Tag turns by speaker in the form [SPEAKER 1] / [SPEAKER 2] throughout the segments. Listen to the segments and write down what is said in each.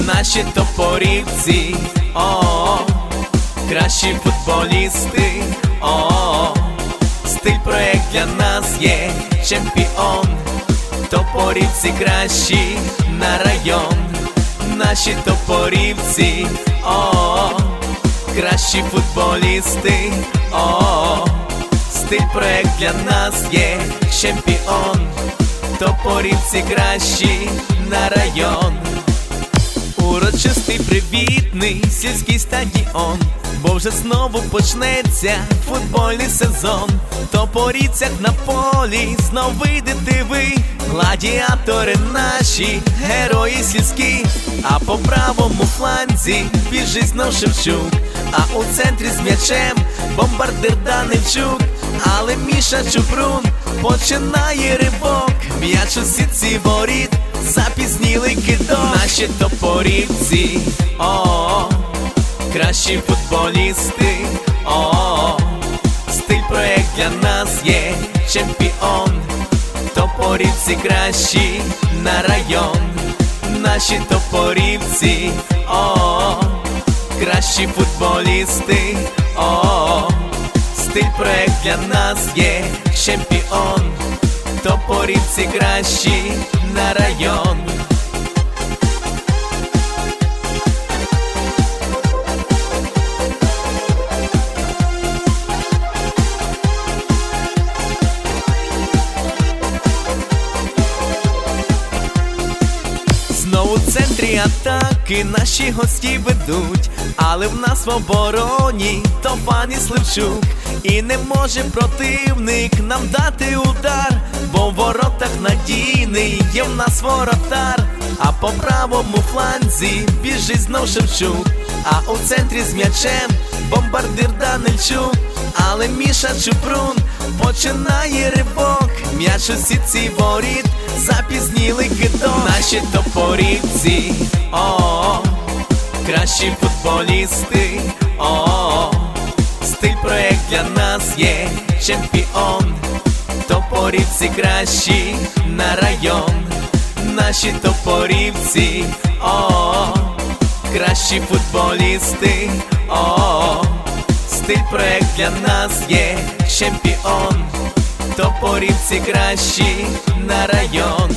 [SPEAKER 1] наші топорівці, кращі футболісти, стиль проект для нас є чемпіон. Топорівці кращі на район, наші топорівці, кращі футболісти, стиль проект для нас є чемпіон. Топорівці кращі на район. Урочистий привітний сільський стадіон, бо вже знову почнеться футбольний сезон. В Топорівцях на полі знов вийдете ви, гладіатори наші, герої сільські. А по правому фланзі біжить знов Шевчук, а у центрі з м'ячем бомбардир Данильчук. Але Міша Чупрун починає ривок, м'яч у сітці воріт, запізнілий кидок. Наші топорівці, кращі футболісти, стиль проект для нас є чемпіон. Топорівці кращі на район, наші топорівці, кращі футболісти, стиль проект для нас є чемпіон. Топорівці кращі на район. Знову в центрі атаки наші гості ведуть, але в нас в обороні то пані Сливчук. І не може противник нам дати удар, бо в воротах надійний є в нас воротар. А по правому фланзі біжить знов Шевчук, а у центрі з м'ячем бомбардир Данильчук. Але Міша Чупрун починає ривок, м'яч у сітці воріт, запізнілий кидок. Наші топорівці, кращі футболісти, стиль проект для нас є чемпіон. Топорівці кращі на район, наші топорівці, кращі футболісти, стиль проект для нас є чемпіон. Топорівці кращі на район.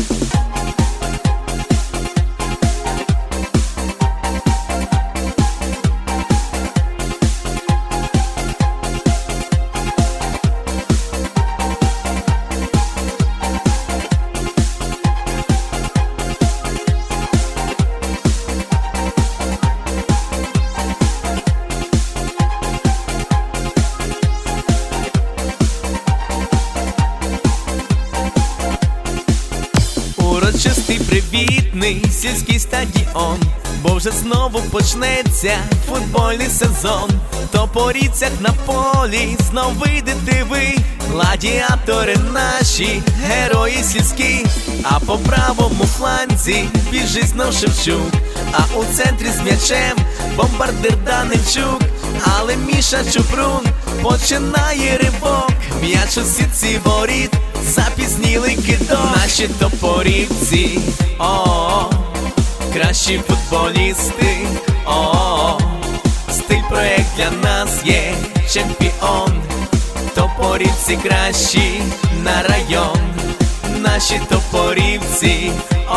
[SPEAKER 1] Урочистий привітний сільський стадіон, бо вже знову почнеться футбольний сезон. В Топорівцях на полі знов вийдете ви, гладіатори наші, герої сільські. А по правому фланзі біжить знов Шевчук, а у центрі з м'ячем бомбардир Данильчук. Але Міша Чупрун починає ривок, м'яч у сітці воріт, запізнілий кидок. Наші топорівці, кращі футболісти, стиль проект для нас є чемпіон. Топорівці кращі на район, наші топорівці,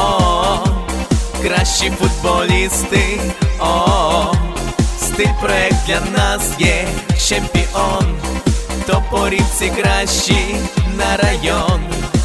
[SPEAKER 1] кращі футболісти, стиль проект для нас є чемпіон. Топорівці кращі на район.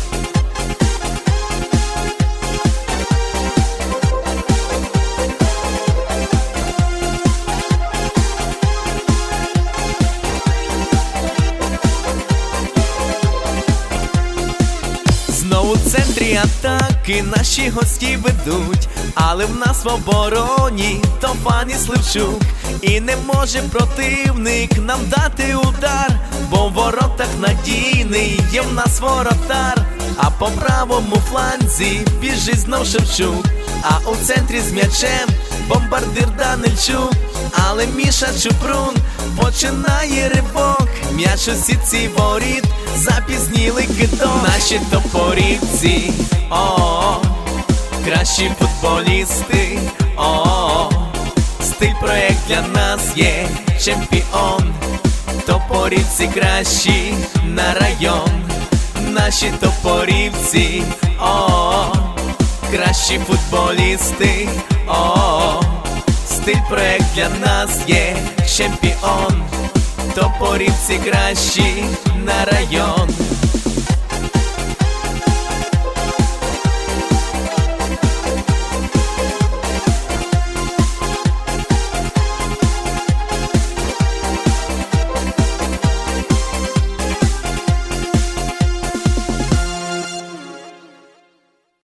[SPEAKER 1] Знову в центрі атаки наші гості ведуть, але в нас в обороні то пані Сливчук. І не може противник нам дати удар, бо в воротах надійний є в нас воротар. А по правому фланзі біжить знов Шевчук, а у центрі з м'ячем бомбардир Данильчук. Але Міша Чупрун починає ривок, м'яч у сітці воріт, запізнілий кидок. Наші топорівці, кращі футболісти, о, стиль проект для нас є чемпіон. Топорівці кращі на район. Наші топорівці, о, кращі футболісти, о, стиль проект для нас є чемпіон. Топорівці кращі на район.